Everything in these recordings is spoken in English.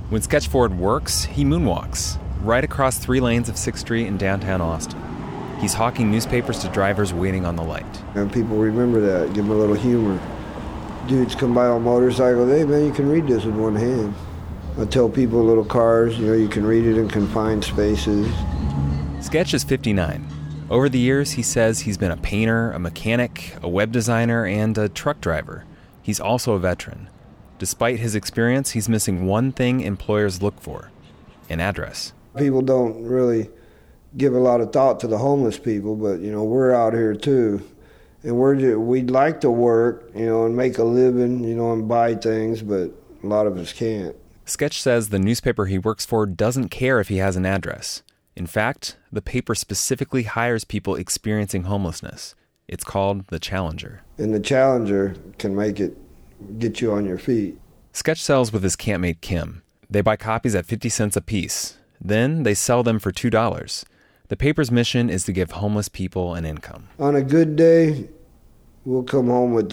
When Sketch Ford works, he moonwalks right across 3 lanes of 6th Street in downtown Austin. He's hawking newspapers to drivers waiting on the light. And people remember that, give them a little humor. Dudes come by on motorcycles, hey man, you can read this with one hand. I tell people little cars, you can read it in confined spaces. Sketch is 59. Over the years, he says he's been a painter, a mechanic, a web designer, and a truck driver. He's also a veteran. Despite his experience, he's missing one thing employers look for: an address. People don't really give a lot of thought to the homeless people, but, we're out here too. And we'd like to work, and make a living, and buy things, but a lot of us can't. Sketch says the newspaper he works for doesn't care if he has an address. In fact, the paper specifically hires people experiencing homelessness. It's called The Challenger. And The Challenger can get you on your feet. Sketch sells with his campmate Kim. They buy copies at 50 cents a piece. Then they sell them for $2. The paper's mission is to give homeless people an income. On a good day, we'll come home with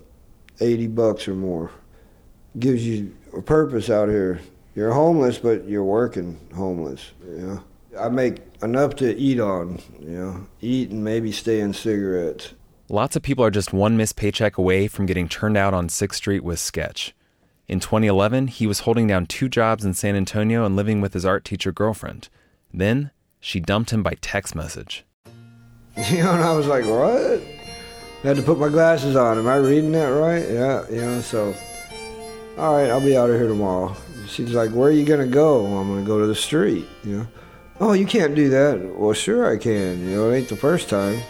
$80 or more. Gives you a purpose out here. You're homeless, but you're working homeless. I make enough to eat on, eat and maybe stay in cigarettes. Lots of people are just one missed paycheck away from getting turned out on 6th Street with Sketch. In 2011, he was holding down 2 jobs in San Antonio and living with his art teacher girlfriend. Then, she dumped him by text message. And I was like, what? I had to put my glasses on. Am I reading that right? Yeah, so, all right, I'll be out of here tomorrow. She's like, where are you going to go? Well, I'm going to go to the street, Oh, you can't do that. Well, sure I can. It ain't the first time.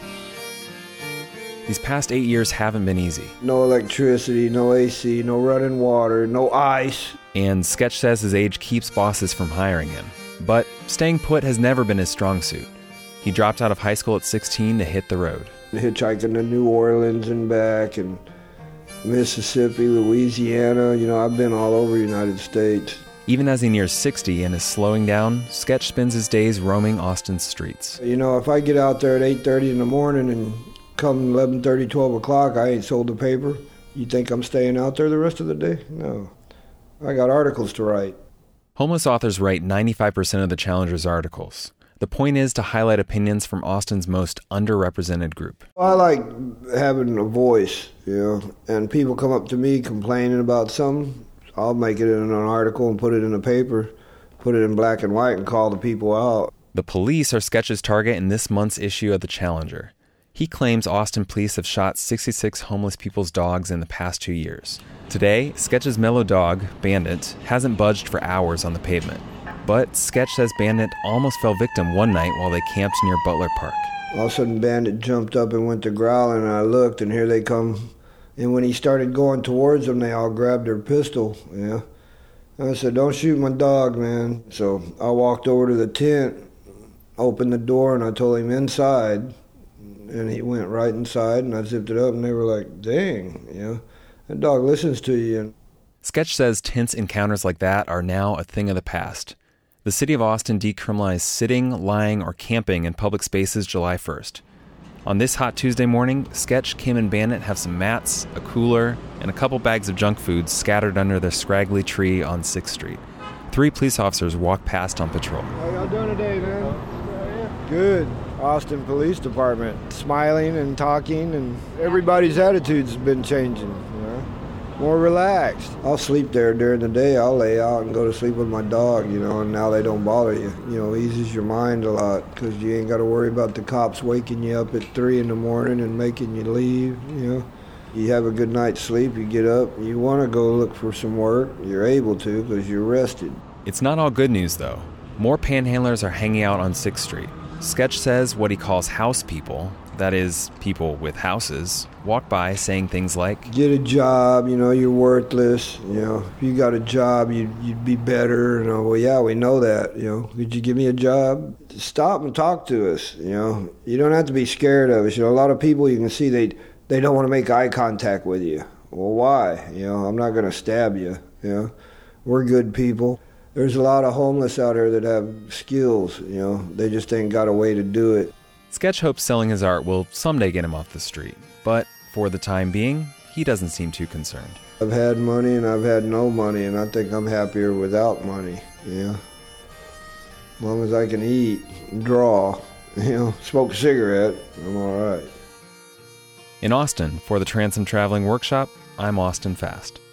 These past 8 years haven't been easy. No electricity, no AC, no running water, no ice. And Sketch says his age keeps bosses from hiring him. But staying put has never been his strong suit. He dropped out of high school at 16 to hit the road. Hitchhiking to New Orleans and back, and Mississippi, Louisiana. I've been all over the United States. Even as he nears 60 and is slowing down, Sketch spends his days roaming Austin's streets. If I get out there at 8:30 in the morning and come 11:30, 12 o'clock, I ain't sold the paper. You think I'm staying out there the rest of the day? No. I got articles to write. Homeless authors write 95% of the Challenger's articles. The point is to highlight opinions from Austin's most underrepresented group. I like having a voice, and people come up to me complaining about something. I'll make it in an article and put it in a paper, put it in black and white and call the people out. The police are Sketch's target in this month's issue of The Challenger. He claims Austin police have shot 66 homeless people's dogs in the past 2 years. Today, Sketch's mellow dog, Bandit, hasn't budged for hours on the pavement. But Sketch says Bandit almost fell victim one night while they camped near Butler Park. All of a sudden, Bandit jumped up and went to growling, and I looked, and here they come. And when he started going towards them, they all grabbed their pistol, And I said, don't shoot my dog, man. So I walked over to the tent, opened the door, and I told him inside. And he went right inside, and I zipped it up, and they were like, dang, that dog listens to you. Sketch says tense encounters like that are now a thing of the past. The city of Austin decriminalized sitting, lying, or camping in public spaces July 1st. On this hot Tuesday morning, Sketch, Kim, and Bandit have some mats, a cooler, and a couple bags of junk food scattered under their scraggly tree on 6th Street. 3 police officers walk past on patrol. How y'all doing today, man? Good. Austin Police Department, smiling and talking, and everybody's attitude's been changing, more relaxed. I'll sleep there during the day. I'll lay out and go to sleep with my dog, and now they don't bother you. Eases your mind a lot because you ain't got to worry about the cops waking you up at 3 in the morning and making you leave, You have a good night's sleep, you get up, you want to go look for some work, you're able to because you're rested. It's not all good news, though. More panhandlers are hanging out on 6th Street. Sketch says what he calls house people, that is, people with houses, walk by saying things like, get a job, you're worthless, if you got a job, you'd be better, well, yeah, we know that, could you give me a job? Stop and talk to us, you don't have to be scared of us, a lot of people you can see they don't want to make eye contact with you. Well, why? I'm not going to stab you, we're good people. There's a lot of homeless out here that have skills, they just ain't got a way to do it. Sketch hopes selling his art will someday get him off the street, but for the time being, he doesn't seem too concerned. I've had money and I've had no money, and I think I'm happier without money, As long as I can eat, draw, smoke a cigarette, I'm all right. In Austin, for the Transom Traveling Workshop, I'm Austin Fast.